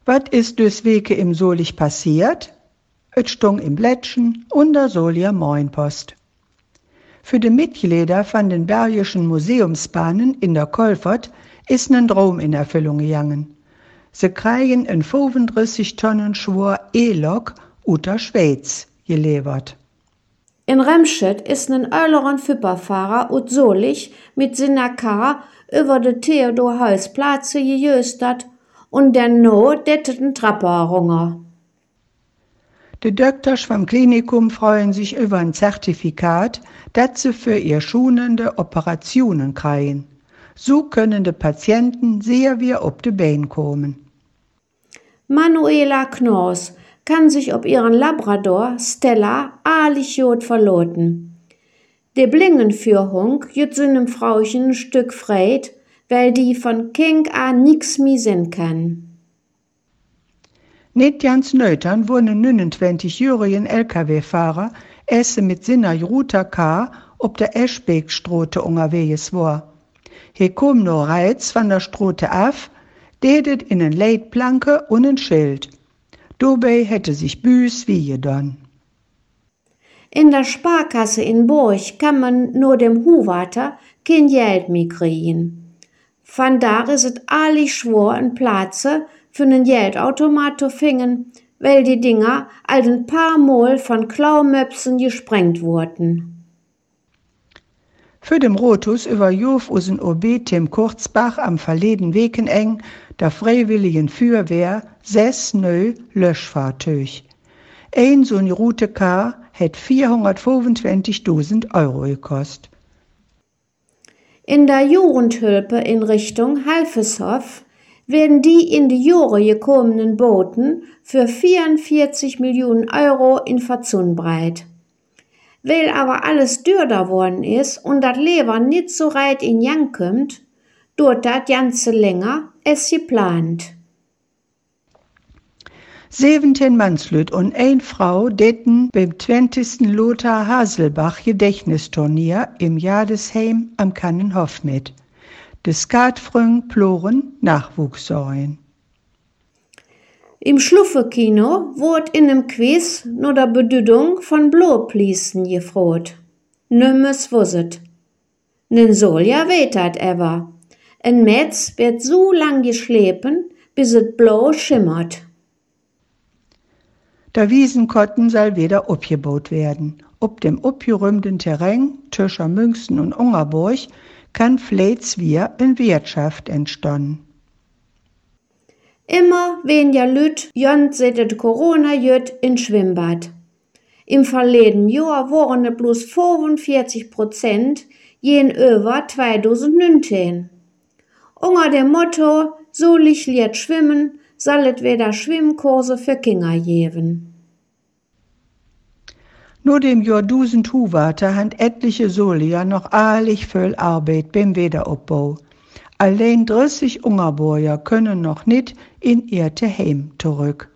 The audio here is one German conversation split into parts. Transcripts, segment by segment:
Was ist deswegen im Solich passiert? Et stung im Blättchen und der Solier Moinpost. Für die Mitglieder von den Bergischen Museumsbahnen in der Kolfert ist ein Traum in Erfüllung gegangen. Sie kriegen einen 35 Tonnen schwer E-Lok aus der Schweiz geliefert. In Remscheid ist ein älteren Füpperfahrer aus Solich mit seiner Karre über den Theodor-Heuss-Platz gejöstert und dann no den Trapper Die Doktoren vom Klinikum freuen sich über ein Zertifikat, das sie für ihre schonende Operationen kriegen. So können die Patienten sehr wieder auf die Beine kommen. Manuela Knoss kann sich ob ihren Labrador Stella Alichjod verloten. Die Blingenführung jüt seinem Frauchen ein Stück freit, weil die von King an nix mi sinn kann. Nicht ganz nötern wurden 29-jährigen LKW-Fahrer essen mit seiner Router-Car ob der Eschbeekstraße unterwegs war. Hier kom noch Reiz von der Straße af, dedet in en Leitplanke und ein Schild. Dabei hätte sich büs wie gedan. In der Sparkasse in Burg kann man nur dem Huwater kein Geld mehr kriegen. Von da ist es allig schwor ein Platze für einen Geldautomat zu finden, weil die Dinger all ein paar Mal von Klaumöpsen gesprengt wurden. Für den Rotus über Jof usen OB Tim Kurzbach am verleden Wekeneng der Freiwilligen Feuerwehr 6 neu Löschfahrzeug. Ein so eine Route Car hat 425.000 Euro gekostet. In der Jugendhilfe in Richtung Halfeshof werden die in die Jahre gekommenen Booten für 44 Millionen Euro in Verzun breit. Weil aber alles dürder worden ist und das Leben nicht so reit in Gang kommt, dauert das Ganze länger als geplant. 17 Mannslüt und eine Frau deten beim 20. Lothar Haselbach Gedächtnisturnier im Jadesheim am Kannenhof mit. Die Skatfrüng ploren Nachwuchssäuen. Im Schluffekino wurde in einem Quiz nur der Bedeutung von Blopliesen gefragt. Nümmes wusset. Nen soll ja wetat ever. Ein Metz wird so lang geschlepen, bis es blau schimmert. Der Wiesenkotten soll wieder abgebaut werden. Ob dem abgerümmten Terrain zwischen München und Ungerburg kann vielleicht wieder eine Wirtschaft entstehen. Immer weniger Lüt jönt seit Corona jöt in Schwimmbad. Im verleden Jahr waren es bloß 45% gegenüber 2019. Unter dem Motto, solich lehrt schwimmen, soll es wieder Schwimmkurse für Kinder geben. Nur dem Jahr 1000 Huwater haben etliche Solier noch ahlich viel Arbeit beim Wiederaufbau. Allein 30 Ungerburger können noch nicht in ihr Heim zurück.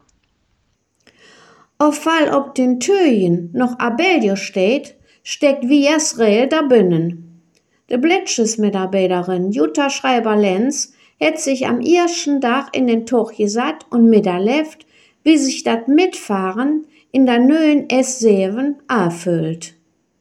Auf Fall ob den Türen noch Abelio steht, steckt wie Jesrael da binnen. Die Blätschesmitarbeiterin Jutta Schreiber-Lenz hat sich am ersten Tag in den Tuch gesatt und miterlebt, wie sich das Mitfahren in der neuen S7 erfüllt.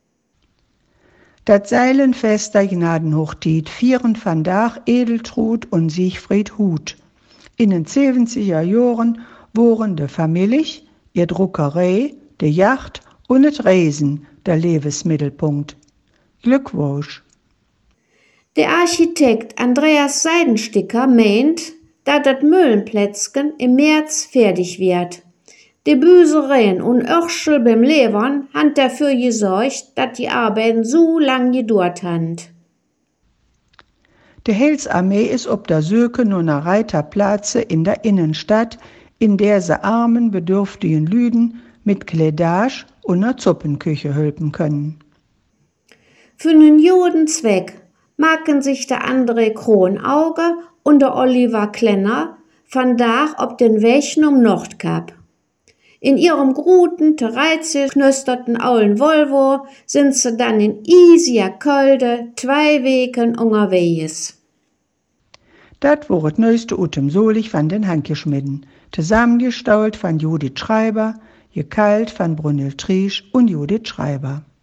Das Seilenfest der Gnadenhochzeit vieren vandaag Edeltrud und Siegfried Huth. In den 70er Jahren waren die Familie, ihr Druckerei, die Yacht und das Reisen der Lebensmittelpunkt. Glückwunsch! Der Architekt Andreas Seidensticker meint, dass das Mühlenplätzchen im März fertig wird. Die Büsereien und Örschel beim Levern haben dafür gesorgt, dass die Arbeiten so lang gedauert haben. Die Heilsarmee ist ob der Suche nur nach Reiterplätze in der Innenstadt, in der sie armen, bedürftigen Lüden mit Kleidage und einer Suppenküche helfen können. Für einen joden Zweck machen sich der André Kronauge und der Oliver Klenner vandaag ob den Weg um Nordkap. In ihrem guten, knösterten aulen Volvo sind sie dann in easier Kölde 2 Weken unterwegs. Das war das neueste Utem Solich von den Handgeschmieden. Zusammengestellt von Judith Schreiber, gekeilt von Brunhild Triesch und Judith Schreiber.